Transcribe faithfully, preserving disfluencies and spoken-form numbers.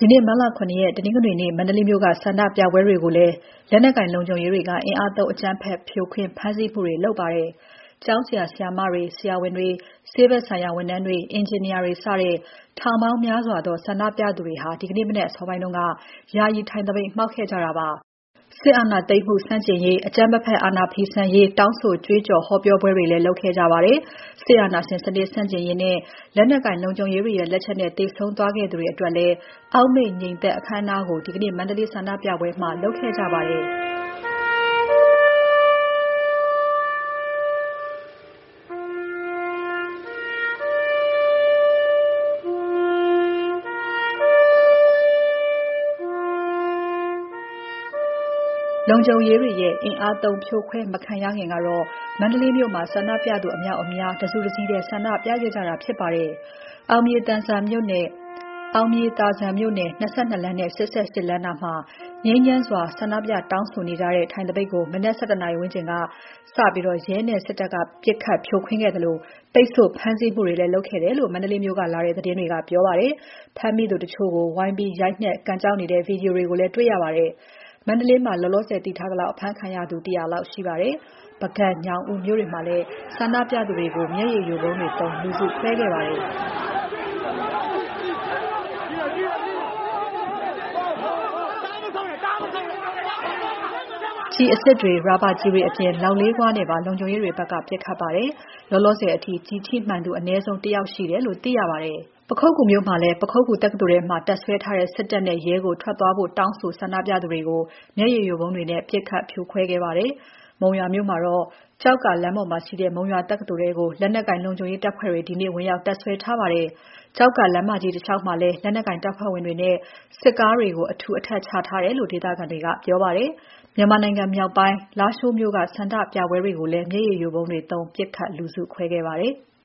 ဒီနေ့မတ်လ ခုနှစ် ရက်တနင်္ဂနွေနေ့ မန္တလေးမြို့က ဆန္ဒပြပွဲတွေကိုလည်း လက်နက်ကိုင်လုံခြုံရေးတွေက အင်အားသုံးအကြမ်းဖက်ဖြိုခွင်း ဖမ်းဆီးမှုတွေလုပ်ပါတယ်။ ကျောင်းဆရာ ဆရာမတွေ၊ ဆရာဝန်တွေ၊ ဆေးဘက်ဆိုင်ရာဝန်ထမ်းတွေ၊ အင်ဂျင်နီယာတွေ စတဲ့ ထောင်ပေါင်းများစွာသော ဆန္ဒပြသူတွေဟာ ဒီနေ့မနက်အစောပိုင်းက ယာယီထိုင်သပိတ်မှောက်ခဲ့ကြတာပါ။ စစ်အာဏာသိမ်းမှုဆန့်ကျင်ရေး၊ အကြမ်းမဖက်အာဏာဖီဆန်ရေး တောင်းဆိုကြွေးကြော်ဟောပြောပွဲတွေလည်း လုပ်ခဲ့ကြပါတယ်။ စစ်အာဏာရှင်စနစ်ဆန့်ကျင်ရေးနဲ့ လက်နက်ကိုင်လုံခြုံရေးတွေရဲ့ လက်ချက်နဲ့ သေဆုံးသွားခဲ့သူတွေအတွက်လည်း အောက်မေ့ငြိမ်သက်အခမ်းအနားကို ဒီကနေ့ မန္တလေးဆန္ဒပြပွဲမှာ လုပ်ခဲ့ကြပါတယ်။ လုံခြုံရေးတွေရဲ့ အင်အားသုံးဖြိုခွဲမခံရခင်ကတော့ မန္တလေးမြို့မှာ ဆန္ဒပြသူအမြောက်အများ တစုတစည်းထဲ ဆန္ဒပြခဲ့ကြတာဖြစ်ပါတယ်။ အောင်မြေသာစံမြို့နယ် ၂၂ လမ်းနဲ့ ၈၈ လမ်းနားမှာ ငြိမ်းချမ်းစွာ ဆန္ဒပြတောင်းဆိုနေကြတဲ့ ထိုင်သပိတ်ကို မနက် ၁၁ နာရီဝန်းကျင်ကစပြီး ရဲနဲ့စစ်တပ်က ပစ်ခတ်ဖြိုခွင်းခဲ့သလို ပိတ်ဆို့ဖမ်းဆီးမှုတွေလည်း လုပ်ခဲ့တယ်လို့ မန္တလေးမြို့ကလာတဲ့သတင်းတွေက ပြောပါတယ်။ ဖမ်းမိသူတချို့ကို ဝိုင်းပြီးရိုက်နှက် ကန်ကျောက်နေတဲ့ ဗီဒီယိုတွေကိုလည်း တွေ့ရပါတယ်။ မန္တလေးမှာ လောလောဆယ်သိထားသလောက် အဖမ်းခံရသူ ၁၀၀ လောက်ရှိပါတယ်။ ပုဂံ၊ ညောင်ဦးမြို့တွေမှာလည်း ဆန္ဒပြသူတွေကို မျက်ရည်ယိုဗုံးတွေသုံး လူစုခွဲခဲ့ပါတယ်။ ကျည်အစစ်တွေ၊ ရာဘာကျည်တွေအပြင် လောက်လေးခွနဲ့ပါ လုံခြုံရေးတွေဘက်က ပစ်ခတ်ပါတယ်။ လောလောဆယ်အထိ ကျည်ထိမှန်သူ အနည်းဆုံး ၁ ယောက်ရှိတယ်လို့ သိရပါတယ်။ ပခုက္ကူမြို့မှာလည်း ပခုက္ကူတက္ကသိုလ်ထဲမှာ တပ်စွဲထားတဲ့ စစ်တပ်နဲ့ ရဲကို ထွက်သွားဖို့ တောင်းဆိုဆန္ဒပြသူတွေကို မျက်ရည်ယိုဗုံးတွေနဲ့ ပစ်ခတ်ဖြိုခွဲခဲ့ပါတယ်။ မုံရွာမြို့မှာတော့ ကျောက္ကာလမ်းပေါ်မှာရှိတဲ့ မုံရွာတက္ကသိုလ်ထဲကို လက်နက်ကိုင်လုံခြုံရေးတပ်ဖွဲ့တွေ ဒီနေ့ ဝင်ရောက်တပ်စွဲထားပါတယ်။ ကျောက္ကာလမ်းမကြီးတလျှောက်မှာလည်း လက်နက်ကိုင်တပ်ဖွဲ့ဝင်တွေနဲ့ စစ်ကားတွေကို အထူအထပ်ချထားတယ်လို့ ဒေသခံတွေက ပြောပါတယ်။ မြန်မာနိုင်ငံမြောက်ပိုင်း လားရှိုးမြို့က ဆန္ဒပြပွဲတွေကိုလည်း မျက်ရည်ယိုဗုံးတွေသုံး ပစ်ခတ်လူစုခွဲခဲ့ပါတယ်။